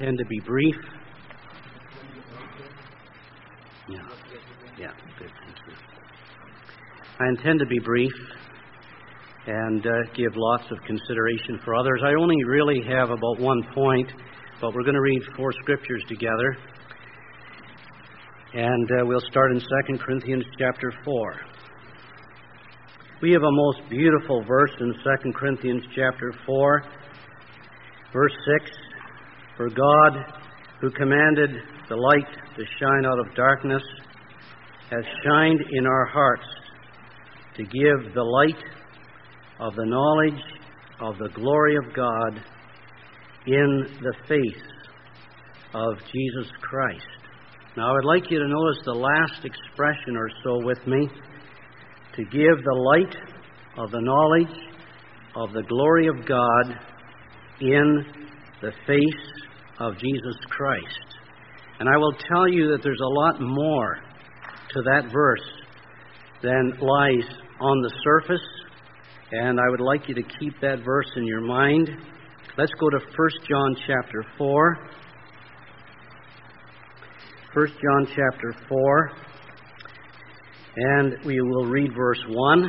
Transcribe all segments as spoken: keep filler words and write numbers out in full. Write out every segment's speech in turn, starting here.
Intend to be brief. Yeah, yeah, good. Thank you. I intend to be brief and uh, give lots of consideration for others. I only really have about one point, but we're going to read four scriptures together, and uh, we'll start in Second Corinthians chapter four. We have a most beautiful verse in Second Corinthians chapter four, verse six. For God, who commanded the light to shine out of darkness, has shined in our hearts to give the light of the knowledge of the glory of God in the face of Jesus Christ. Now, I would like you to notice the last expression or so with me. To give the light of the knowledge of the glory of God in the face of Jesus Christ. And I will tell you that there's a lot more to that verse than lies on the surface, and I would like you to keep that verse in your mind. Let's go to First John chapter four. First John chapter four, and we will read verse one.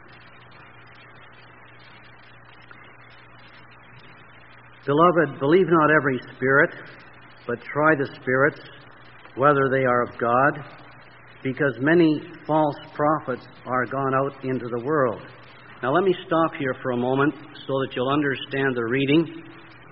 Beloved, believe not every spirit, but try the spirits, whether they are of God, because many false prophets are gone out into the world. Now let me stop here for a moment so that you'll understand the reading.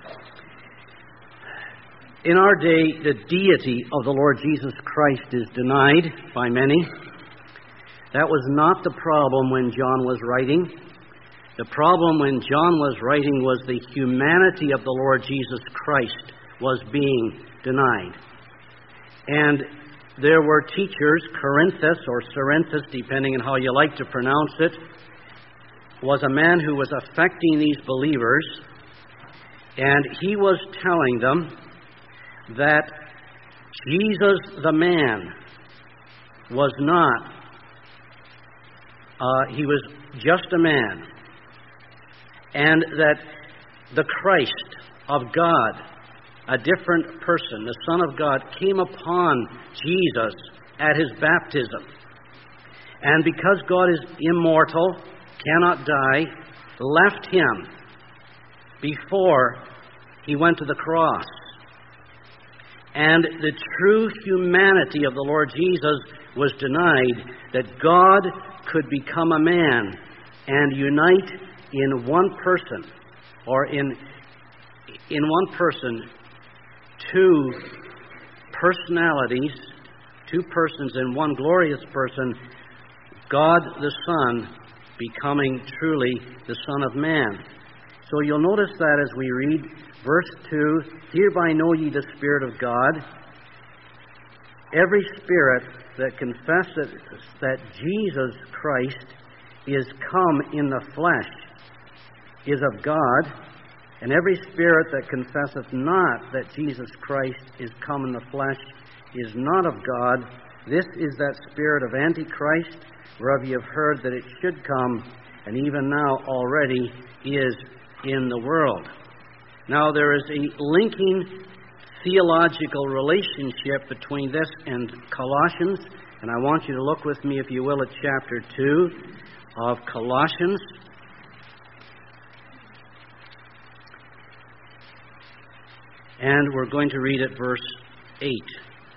In our day, the deity of the Lord Jesus Christ is denied by many. That was not the problem when John was writing. The problem when John was writing was the humanity of the Lord Jesus Christ was being denied. And there were teachers, Corinthus or Cerinthus, depending on how you like to pronounce it, was a man who was affecting these believers, and he was telling them that Jesus the man was not, uh, he was just a man. And that the Christ of God, a different person, the Son of God, came upon Jesus at his baptism. And because God is immortal, cannot die, left him before he went to the cross. And the true humanity of the Lord Jesus was denied, that God could become a man and unite in one person, or in in one person, two personalities, two persons in one glorious person, God the Son becoming truly the Son of Man. So you'll notice that as we read verse two, hereby know ye the Spirit of God. Every spirit that confesseth that Jesus Christ is come in the flesh is of God, and every spirit that confesseth not that Jesus Christ is come in the flesh is not of God. This is that spirit of Antichrist, whereof ye have heard that it should come, and even now already is in the world. Now there is a linking theological relationship between this and Colossians, and I want you to look with me, if you will, at chapter two of Colossians. And we're going to read at verse eight.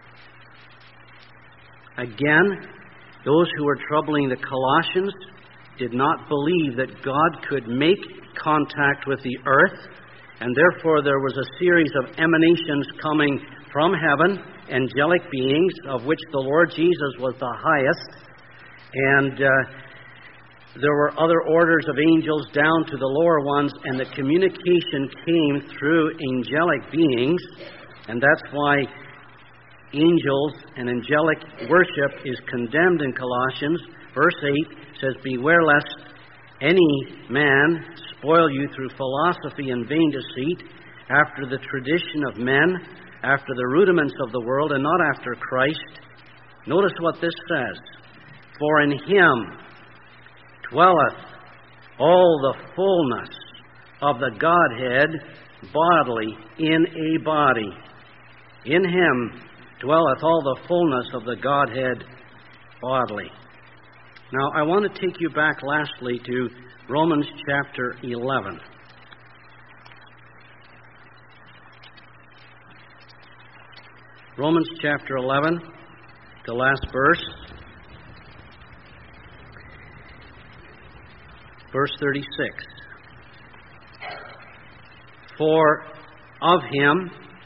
Again, those who were troubling the Colossians did not believe that God could make contact with the earth, and therefore there was a series of emanations coming from heaven, angelic beings, of which the Lord Jesus was the highest, and uh, there were other orders of angels down to the lower ones, and the communication came through angelic beings, and that's why angels and angelic worship is condemned in Colossians. Verse eight says, beware lest any man spoil you through philosophy and vain deceit, after the tradition of men, after the rudiments of the world, and not after Christ. Notice what this says. For in him dwelleth all the fullness of the Godhead bodily in a body, In him dwelleth all the fullness of the Godhead bodily. Now, I want to take you back lastly to Romans chapter eleven. Romans chapter eleven, the last verse. Verse thirty-six. For of him,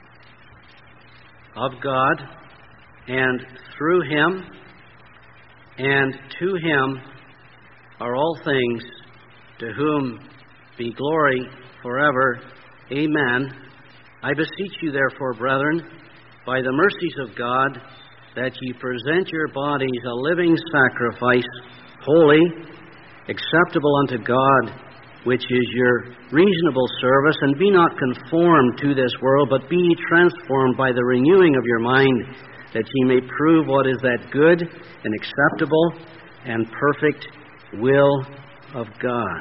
of God, and through him, and to him are all things, to whom be glory forever. Amen. I beseech you, therefore, brethren, by the mercies of God, that ye present your bodies a living sacrifice, holy, acceptable unto God, which is your reasonable service, and be not conformed to this world, but be ye transformed by the renewing of your mind, that ye may prove what is that good and acceptable and perfect will of God.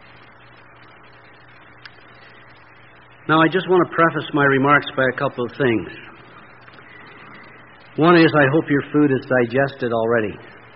Now, I just want to preface my remarks by a couple of things. One is, I hope your food is digested already.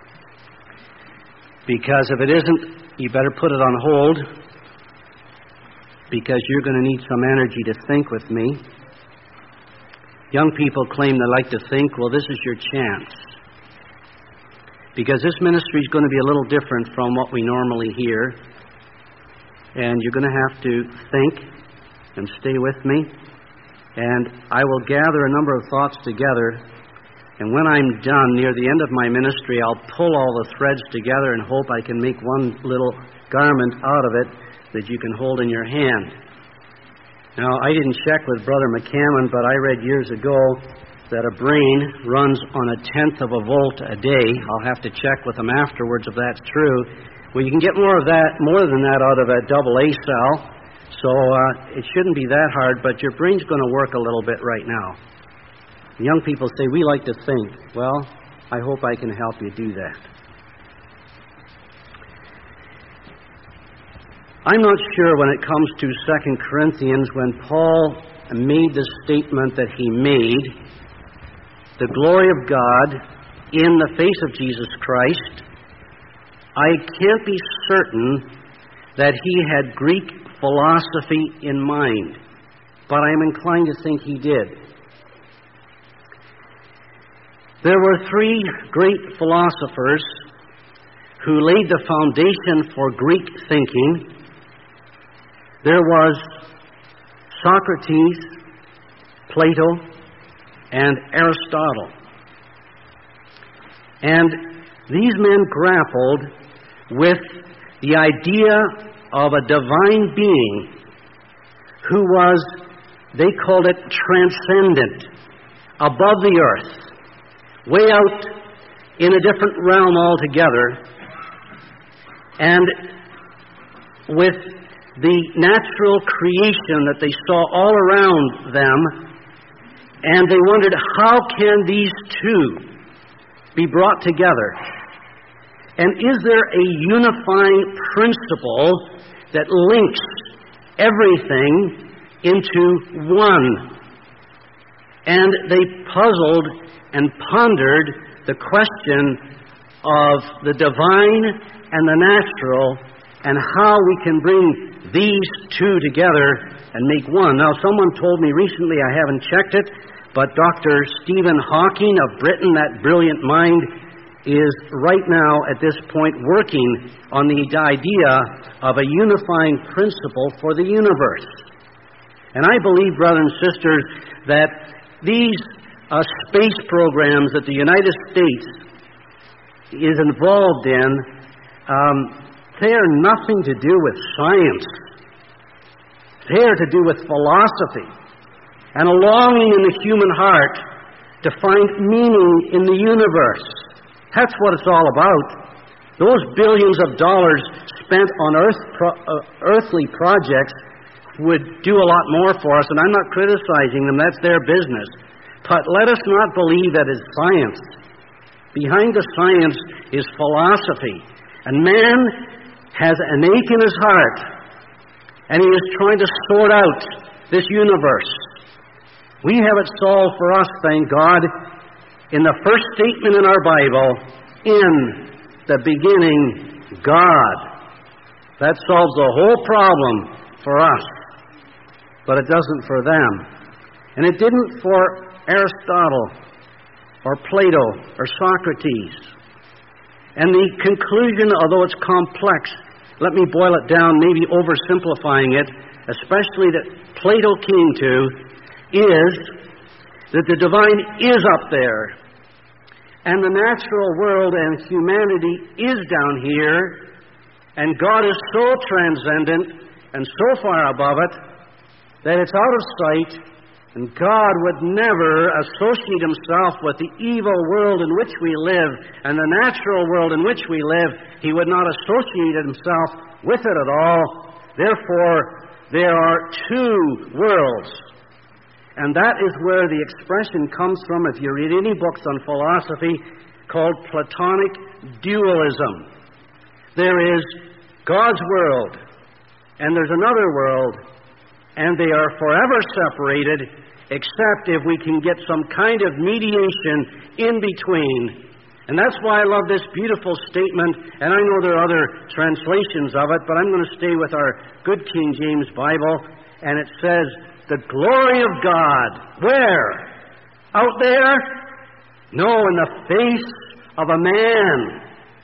Because if it isn't, you better put it on hold, because you're going to need some energy to think with me. Young people claim they like to think. Well, this is your chance. Because this ministry is going to be a little different from what we normally hear. And you're going to have to think and stay with me. And I will gather a number of thoughts together. And when I'm done, near the end of my ministry, I'll pull all the threads together and hope I can make one little garment out of it that you can hold in your hand. Now, I didn't check with Brother McCammon, but I read years ago that a brain runs on a tenth of a volt a day. I'll have to check with them afterwards if that's true. Well, you can get more of that, more than that out of a double A cell, so uh, it shouldn't be that hard, but your brain's going to work a little bit right now. Young people say, we like to think. Well, I hope I can help you do that. I'm not sure when it comes to Second Corinthians, when Paul made the statement that he made, the glory of God in the face of Jesus Christ, I can't be certain that he had Greek philosophy in mind, but I'm inclined to think he did. There were three great philosophers who laid the foundation for Greek thinking. There was Socrates, Plato, and Aristotle. And these men grappled with the idea of a divine being who was, they called it transcendent, above the earth, way out in a different realm altogether, and with the natural creation that they saw all around them, and they wondered, how can these two be brought together? And is there a unifying principle that links everything into one? And they puzzled and pondered the question of the divine and the natural, and how we can bring these two together and make one. Now, someone told me recently, I haven't checked it, but Doctor Stephen Hawking of Britain, that brilliant mind, is right now at this point working on the idea of a unifying principle for the universe. And I believe, brothers and sisters, that these uh, space programs that the United States is involved in, um, they are nothing to do with science. They are to do with philosophy and a longing in the human heart to find meaning in the universe. That's what it's all about. Those billions of dollars spent on earth pro- uh, earthly projects would do a lot more for us, and I'm not criticizing them. That's their business. But let us not believe that it's science. Behind the science is philosophy. And man has an ache in his heart, and he is trying to sort out this universe. We have it solved for us, thank God, in the first statement in our Bible, in the beginning, God. That solves the whole problem for us, but it doesn't for them. And it didn't for Aristotle or Plato or Socrates. And the conclusion, although it's complex, let me boil it down, maybe oversimplifying it, especially that Plato came to, is that the divine is up there, and the natural world and humanity is down here, and God is so transcendent and so far above it that it's out of sight, and God would never associate himself with the evil world in which we live and the natural world in which we live. He would not associate himself with it at all. Therefore, there are two worlds. And that is where the expression comes from, if you read any books on philosophy, called Platonic dualism. There is God's world, and there's another world, and they are forever separated, except if we can get some kind of mediation in between. And that's why I love this beautiful statement, and I know there are other translations of it, but I'm going to stay with our good King James Bible, and it says, the glory of God. Where? Out there? No, in the face of a man.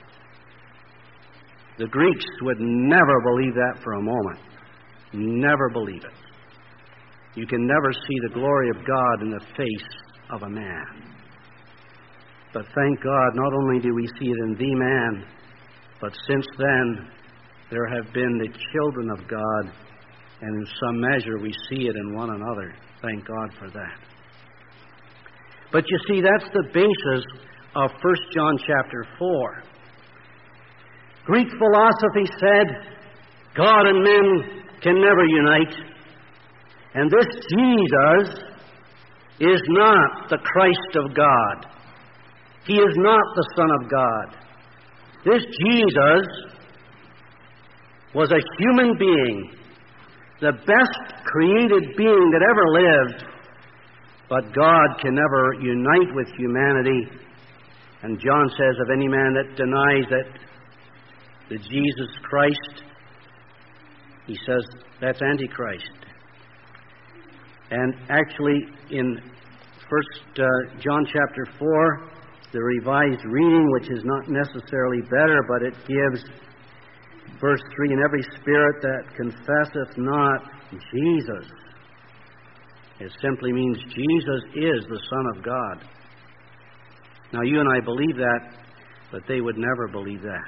The Greeks would never believe that for a moment. Never believe it. You can never see the glory of God in the face of a man. But thank God, not only do we see it in the man, but since then, there have been the children of God, and in some measure we see it in one another. Thank God for that. But you see, that's the basis of First John chapter four. Greek philosophy said God and men can never unite. And this Jesus is not the Christ of God. He is not the Son of God. This Jesus was a human being, the best created being that ever lived, but God can never unite with humanity. And John says, of any man that denies that the Jesus Christ, he says, that's Antichrist. And actually, in First uh, John chapter four, the Revised Reading, which is not necessarily better, but it gives verse three, and every spirit that confesseth not Jesus. It simply means Jesus is the Son of God. Now, you and I believe that, but they would never believe that.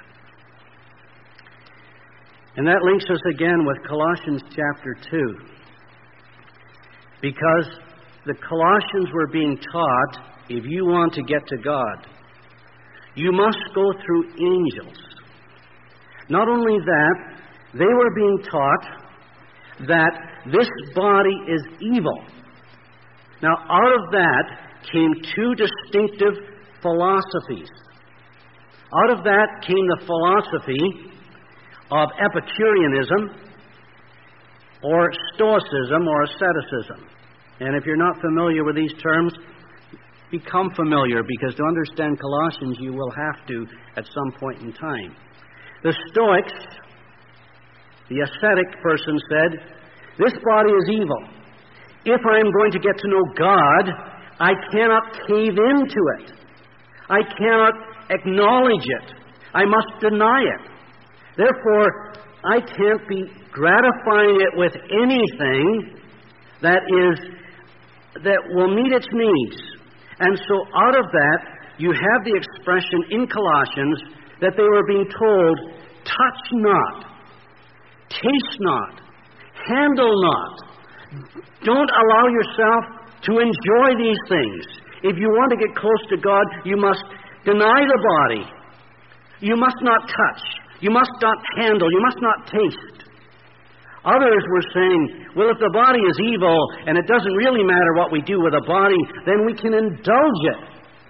And that links us again with Colossians chapter two. Because the Colossians were being taught, if you want to get to God, you must go through angels. Not only that, they were being taught that this body is evil. Now, out of that came two distinctive philosophies. Out of that came the philosophy of Epicureanism, or Stoicism, or asceticism. And if you're not familiar with these terms, become familiar, because to understand Colossians, you will have to at some point in time. The Stoics, the ascetic person, said, this body is evil. If I am going to get to know God, I cannot cave into it. I cannot acknowledge it. I must deny it. Therefore, I can't be gratifying it with anything that is that will meet its needs. And so out of that, you have the expression in Colossians that they were being told, touch not, taste not, handle not. Don't allow yourself to enjoy these things. If you want to get close to God, you must deny the body. You must not touch. You must not handle. You must not taste. Others were saying, well, if the body is evil and it doesn't really matter what we do with the body, then we can indulge it.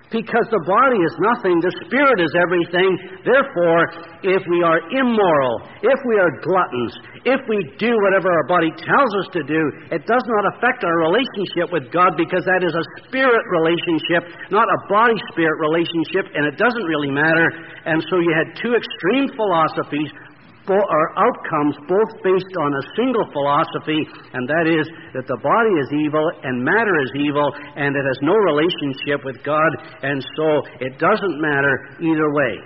Because the body is nothing, the spirit is everything. Therefore, if we are immoral, if we are gluttons, if we do whatever our body tells us to do, it does not affect our relationship with God, because that is a spirit relationship, not a body-spirit relationship, and it doesn't really matter. And so you had two extreme philosophies, or outcomes, both based on a single philosophy, and that is that the body is evil and matter is evil, and it has no relationship with God, and so it doesn't matter either way.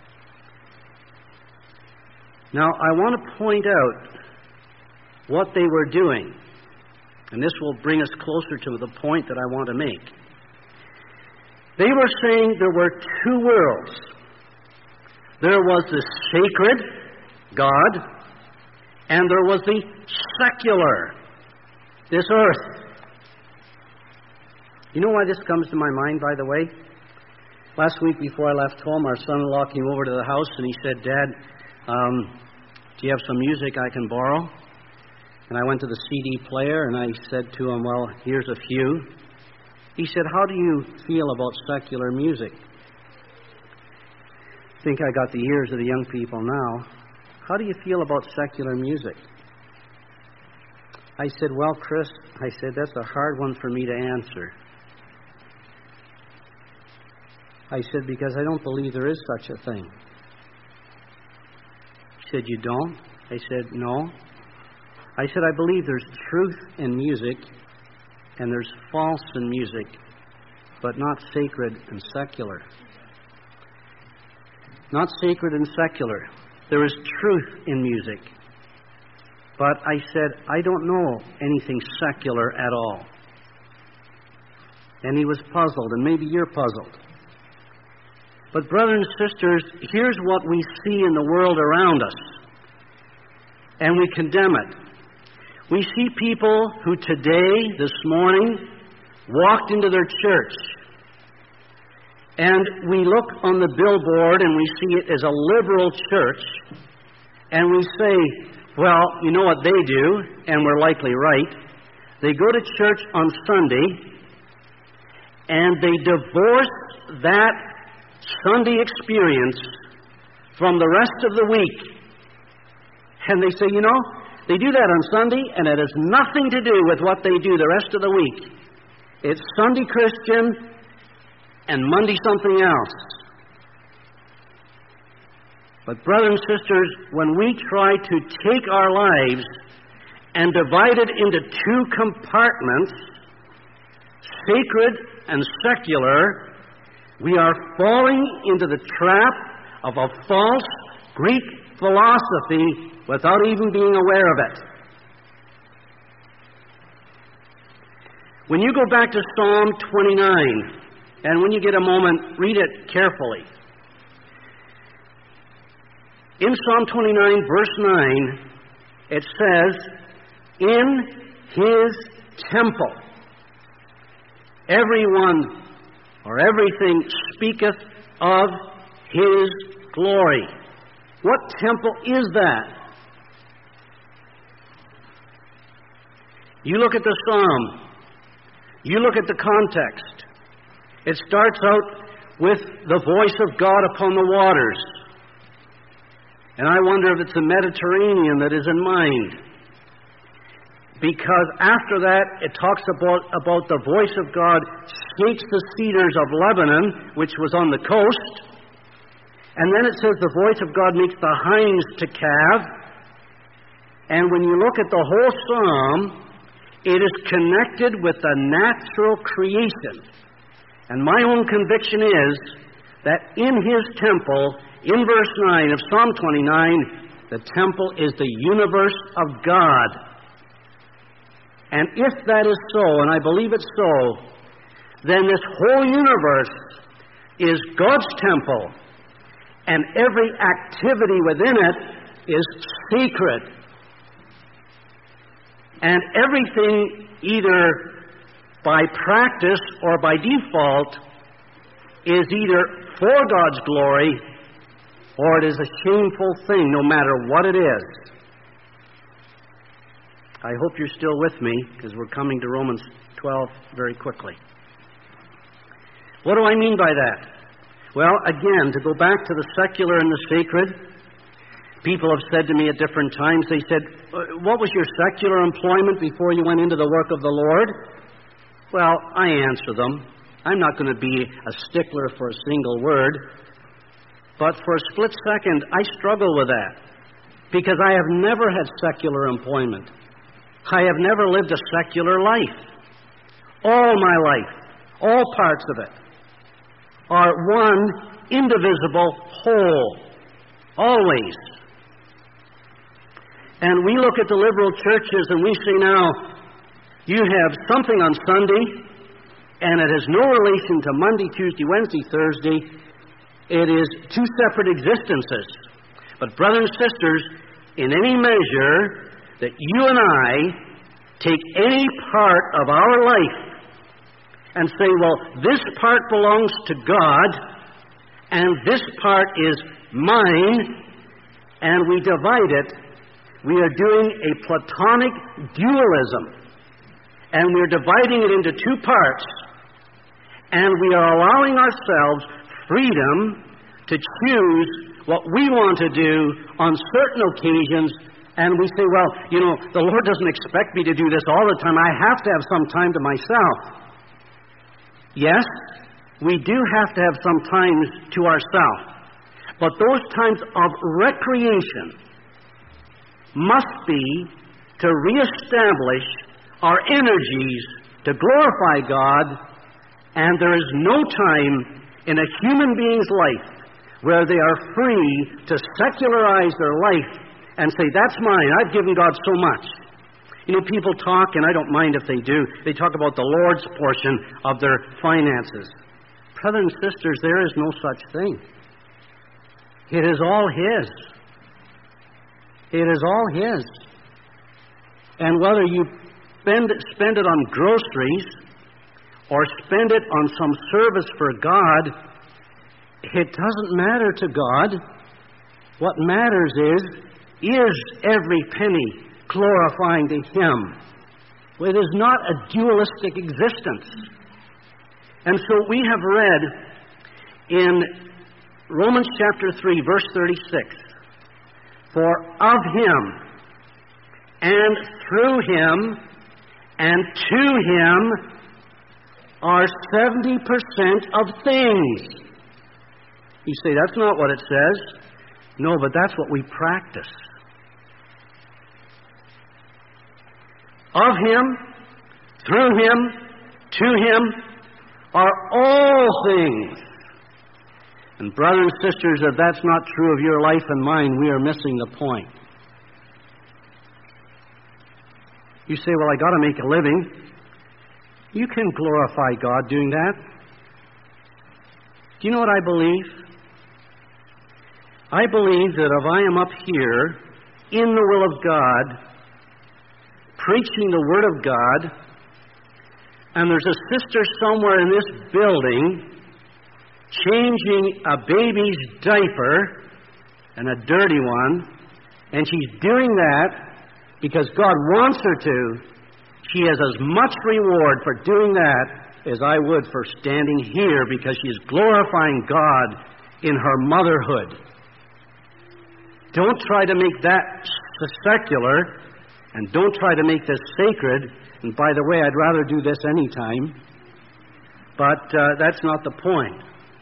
Now, I want to point out what they were doing, and this will bring us closer to the point that I want to make. They were saying there were two worlds. There was the sacred God, and there was the secular, this earth. You know why this comes to my mind, by the way? Last week before I left home, our son-in-law came over to the house and he said, "Dad, um, do you have some music I can borrow?" And I went to the C D player and I said to him, "Well, here's a few." He said, "How do you feel about secular music?" I think I got the ears of the young people now. How do you feel about secular music? I said, "Well, Chris," I said, "that's a hard one for me to answer." I said, "Because I don't believe there is such a thing." He said, "You don't?" I said, "No." I said, "I believe there's truth in music and there's false in music, but not sacred and secular. Not sacred and secular. There is truth in music. But," I said, "I don't know anything secular at all." And he was puzzled, and maybe you're puzzled. But brothers and sisters, here's what we see in the world around us, and we condemn it. We see people who today, this morning, walked into their church, and we look on the billboard and we see it as a liberal church, and we say, well, you know what they do, and we're likely right. They go to church on Sunday, and they divorce that Sunday experience from the rest of the week. And they say, you know, they do that on Sunday, and it has nothing to do with what they do the rest of the week. It's Sunday Christian and Monday something else. But brothers and sisters, when we try to take our lives and divide it into two compartments, sacred and secular, we are falling into the trap of a false Greek philosophy without even being aware of it. When you go back to Psalm twenty-nine, and when you get a moment, read it carefully. In Psalm twenty-nine, verse nine, it says, "In his temple, everyone or everything speaketh of his glory." What temple is that? You look at the psalm. You look at the context. It starts out with the voice of God upon the waters. And I wonder if it's the Mediterranean that is in mind. Because after that, it talks about, about the voice of God shakes the cedars of Lebanon, which was on the coast. And then it says the voice of God makes the hinds to calve. And when you look at the whole psalm, it is connected with the natural creation. And my own conviction is that in his temple, in verse nine of Psalm twenty-nine, the temple is the universe of God. And if that is so, and I believe it's so, then this whole universe is God's temple, and every activity within it is sacred. And everything, either by practice or by default, is either for God's glory or it is a shameful thing, no matter what it is. I hope you're still with me, because we're coming to Romans twelve very quickly. What do I mean by that? Well, again, to go back to the secular and the sacred, people have said to me at different times, they said, what was your secular employment before you went into the work of the Lord? Well, I answer them. I'm not going to be a stickler for a single word. But for a split second, I struggle with that. Because I have never had secular employment. I have never lived a secular life. All my life, all parts of it, are one indivisible whole. Always. And we look at the liberal churches and we say now, you have something on Sunday, and it has no relation to Monday, Tuesday, Wednesday, Thursday. It is two separate existences. But brothers and sisters, in any measure that you and I take any part of our life and say, well, this part belongs to God, and this part is mine, and we divide it, we are doing a Platonic dualism. And we're dividing it into two parts. And we are allowing ourselves freedom to choose what we want to do on certain occasions. And we say, well, you know, the Lord doesn't expect me to do this all the time. I have to have some time to myself. Yes, we do have to have some times to ourselves. But those times of recreation must be to reestablish our energies to glorify God, and there is no time in a human being's life where they are free to secularize their life and say, that's mine, I've given God so much. You know, people talk, and I don't mind if they do, they talk about the Lord's portion of their finances. Brothers and sisters, there is no such thing. It is all His. It is all His. And whether you spend, spend it on groceries or spend it on some service for God, it doesn't matter to God. What matters is, is every penny glorifying to Him? It is not a dualistic existence. And so we have read in Romans chapter three, verse thirty-six, for of Him, and through Him, and to Him are seventy percent of things. You say, that's not what it says. No, but that's what we practice. Of Him, through Him, to Him are all things. And brothers and sisters, if that's not true of your life and mine, we are missing the point. You say, well, I got to make a living. You can glorify God doing that. Do you know what I believe? I believe that if I am up here in the will of God, preaching the Word of God, and there's a sister somewhere in this building changing a baby's diaper, and a dirty one, and she's doing that because God wants her to, she has as much reward for doing that as I would for standing here, because she is glorifying God in her motherhood. Don't try to make that secular, and don't try to make this sacred. And by the way, I'd rather do this anytime. But uh, that's not the point.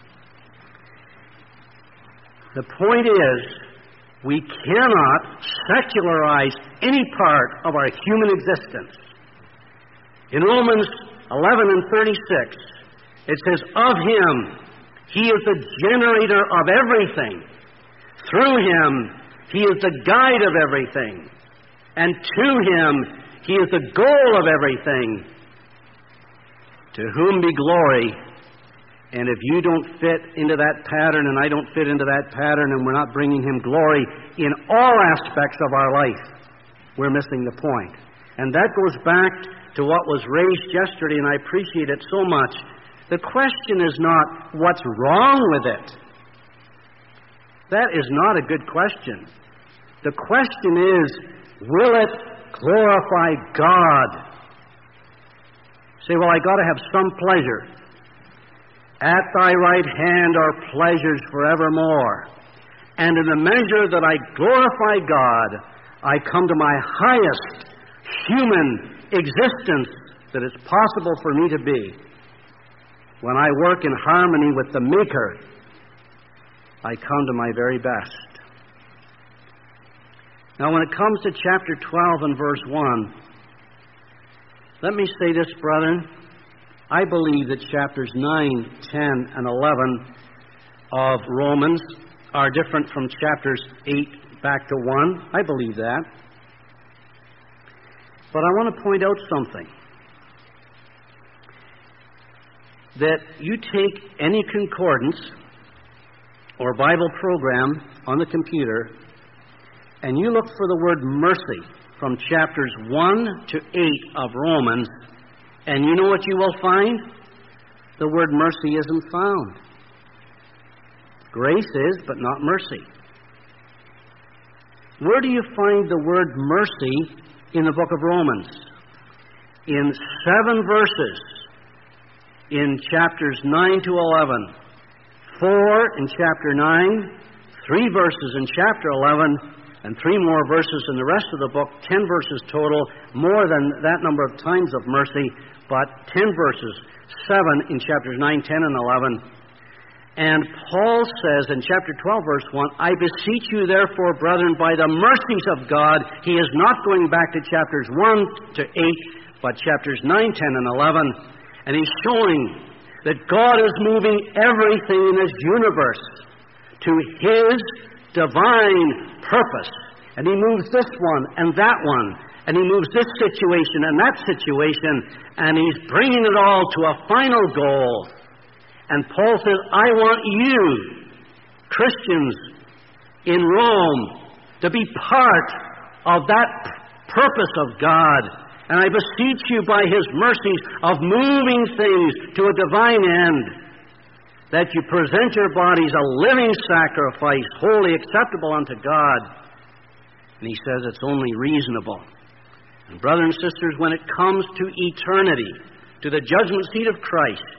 The point is, we cannot secularize any part of our human existence. In Romans eleven and thirty-six, it says, of Him, He is the generator of everything. Through Him, He is the guide of everything. And to Him, He is the goal of everything. To whom be glory. And if you don't fit into that pattern, and I don't fit into that pattern, and we're not bringing Him glory in all aspects of our life, we're missing the point. And that goes back to what was raised yesterday, and I appreciate it so much. The question is not, what's wrong with it? That is not a good question. The question is, will it glorify God? Say, well, I got to have some pleasure. At thy right hand are pleasures forevermore. And in the measure that I glorify God, I come to my highest human existence that is possible for me to be. When I work in harmony with the Maker, I come to my very best. Now, when it comes to chapter twelve and verse one, let me say this, brethren. I believe that chapters nine, ten, and eleven of Romans are different from chapters eight back to one. I believe that. But I want to point out something. That you take any concordance or Bible program on the computer and you look for the word mercy from chapters one to eight of Romans, and you know what you will find? The word mercy isn't found. Grace is, but not mercy. Where do you find the word mercy in the book of Romans? In seven verses in chapters nine to eleven, four in chapter nine, three verses in chapter eleven, and three more verses in the rest of the book, ten verses total, more than that number of times of mercy, but ten verses, seven in chapters nine, ten, and eleven. And Paul says in chapter twelve, verse one, I beseech you therefore, brethren, by the mercies of God. He is not going back to chapters one to eight, but chapters nine, ten, and eleven. And he's showing that God is moving everything in this universe to His divine purpose. And He moves this one and that one. And He moves this situation and that situation. And He's bringing it all to a final goal. And Paul says, I want you, Christians in Rome, to be part of that p- purpose of God. And I beseech you by His mercies of moving things to a divine end, that you present your bodies a living sacrifice, wholly acceptable unto God. And he says it's only reasonable. And brothers and sisters, when it comes to eternity, to the judgment seat of Christ,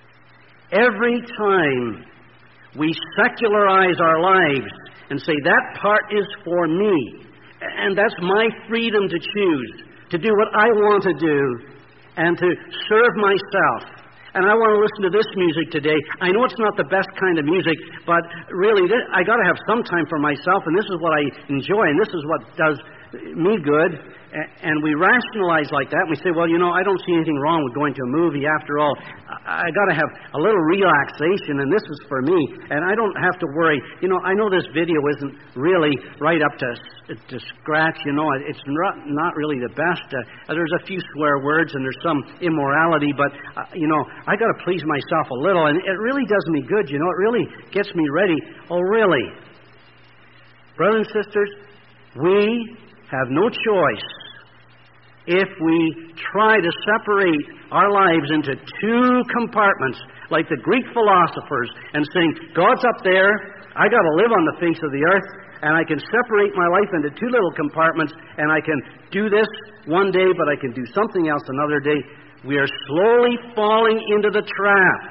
every time we secularize our lives and say, that part is for me, and that's my freedom to choose, to do what I want to do, and to serve myself. And I want to listen to this music today. I know it's not the best kind of music, but really, this, I got to have some time for myself, and this is what I enjoy, and this is what does me good. And we rationalize like that, and we say, well, you know, I don't see anything wrong with going to a movie. After all, I, I got to have a little relaxation, and this is for me, and I don't have to worry. You know, I know this video isn't really right up to to scratch. You know, it's not not really the best. Uh, there's a few swear words, and there's some immorality, but uh, you know, I got to please myself a little, and it really does me good. You know, it really gets me ready. Oh, really, brothers and sisters, we have no choice if we try to separate our lives into two compartments, like the Greek philosophers, and saying, God's up there, I got to live on the face of the earth, and I can separate my life into two little compartments, and I can do this one day, but I can do something else another day. We are slowly falling into the trap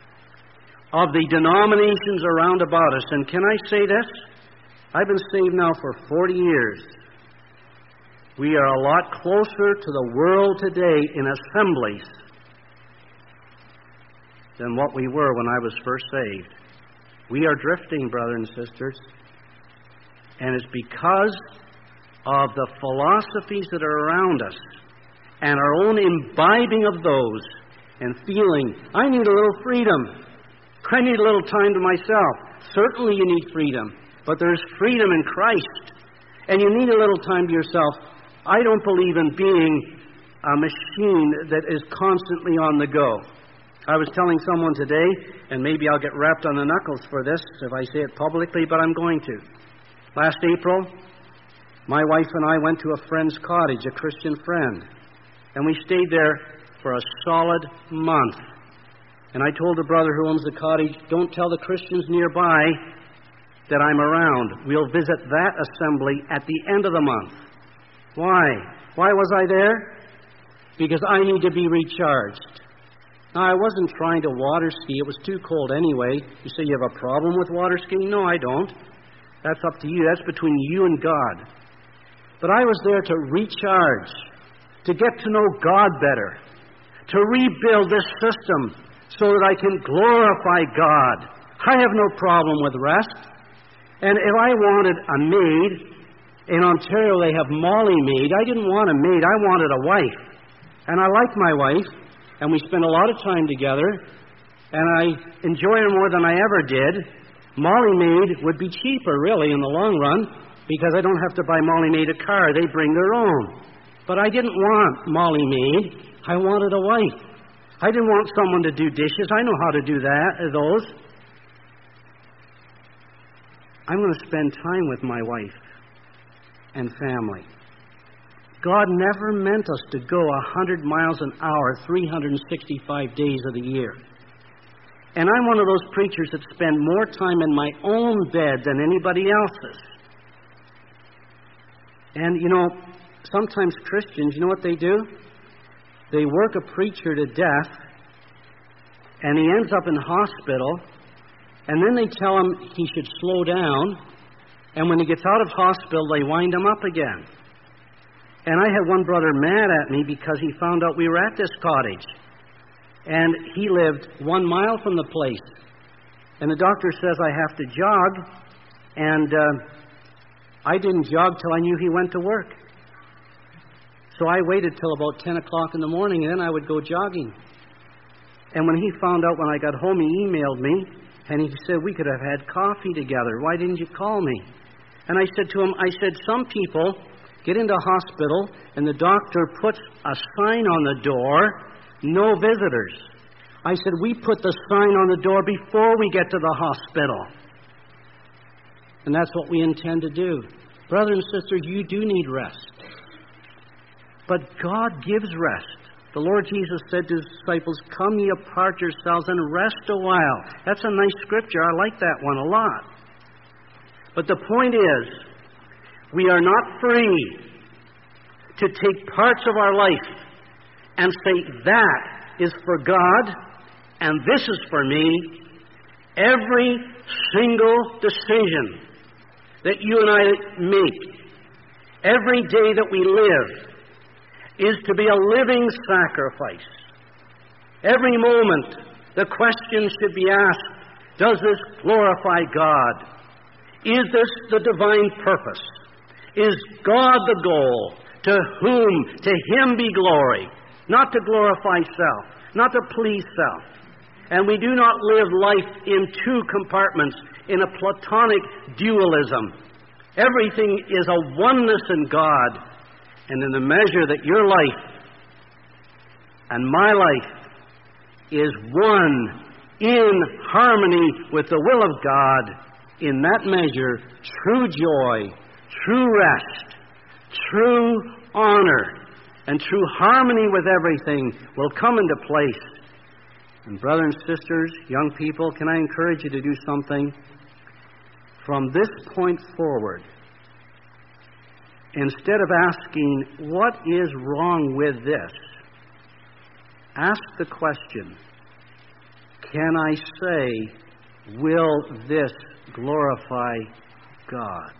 of the denominations around about us. And can I say this? I've been saved now for forty years. We are a lot closer to the world today in assemblies than what we were when I was first saved. We are drifting, brothers and sisters. And it's because of the philosophies that are around us and our own imbibing of those and feeling, I need a little freedom. I need a little time to myself. Certainly you need freedom, but there's freedom in Christ. And you need a little time to yourself. I don't believe in being a machine that is constantly on the go. I was telling someone today, and maybe I'll get wrapped on the knuckles for this if I say it publicly, but I'm going to. Last April, my wife and I went to a friend's cottage, a Christian friend, and we stayed there for a solid month. And I told the brother who owns the cottage, don't tell the Christians nearby that I'm around. We'll visit that assembly at the end of the month. Why? Why was I there? Because I need to be recharged. Now, I wasn't trying to water ski. It was too cold anyway. You say you have a problem with water skiing? No, I don't. That's up to you. That's between you and God. But I was there to recharge, to get to know God better, to rebuild this system so that I can glorify God. I have no problem with rest. And if I wanted a maid, in Ontario they have Molly maid. I didn't want a maid. I wanted a wife. And I like my wife, and we spend a lot of time together, and I enjoy her more than I ever did. Molly maid would be cheaper, really, in the long run, because I don't have to buy Molly maid a car. They bring their own. But I didn't want Molly maid. I wanted a wife. I didn't want someone to do dishes. I know how to do that, those. I'm going to spend time with my wife and family. God never meant us to go one hundred miles an hour, three hundred sixty-five days of the year. And I'm one of those preachers that spend more time in my own bed than anybody else's. And, you know, sometimes Christians, you know what they do? They work a preacher to death, and he ends up in hospital, and then they tell him he should slow down, and when he gets out of hospital, they wind him up again. And I had one brother mad at me because he found out we were at this cottage. And he lived one mile from the place. And the doctor says I have to jog. And uh, I didn't jog till I knew he went to work. So I waited till about ten o'clock in the morning, and then I would go jogging. And when he found out when I got home, he emailed me, and he said, we could have had coffee together. Why didn't you call me? And I said to him, I said, some people get into hospital, and the doctor puts a sign on the door, no visitors. I said, we put the sign on the door before we get to the hospital. And that's what we intend to do. Brothers and sisters, you do need rest. But God gives rest. The Lord Jesus said to his disciples, come ye apart yourselves and rest a while. That's a nice scripture. I like that one a lot. But the point is, we are not free to take parts of our life and say, that is for God and this is for me. Every single decision that you and I make, every day that we live, is to be a living sacrifice. Every moment, the question should be asked, does this glorify God? Is this the divine purpose? Is God the goal? To whom? To Him be glory. Not to glorify self, not to please self. And we do not live life in two compartments, in a Platonic dualism. Everything is a oneness in God. And in the measure that your life and my life is one in harmony with the will of God, in that measure, true joy, true rest, true honor, and true harmony with everything will come into place. And brothers and sisters, young people, can I encourage you to do something? From this point forward, instead of asking, what is wrong with this? Ask the question, can I say, will this glorify God?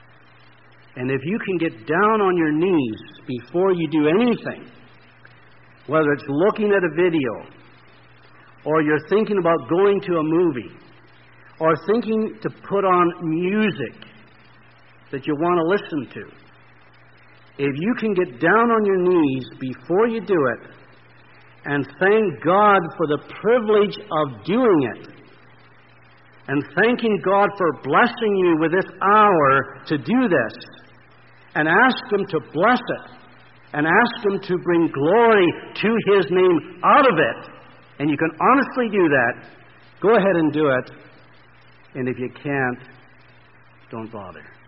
And if you can get down on your knees before you do anything, whether it's looking at a video, or you're thinking about going to a movie, or thinking to put on music that you want to listen to, if you can get down on your knees before you do it and thank God for the privilege of doing it, and thanking God for blessing you with this hour to do this, and ask Him to bless it, and ask Him to bring glory to His name out of it, and you can honestly do that, go ahead and do it. And if you can't, don't bother.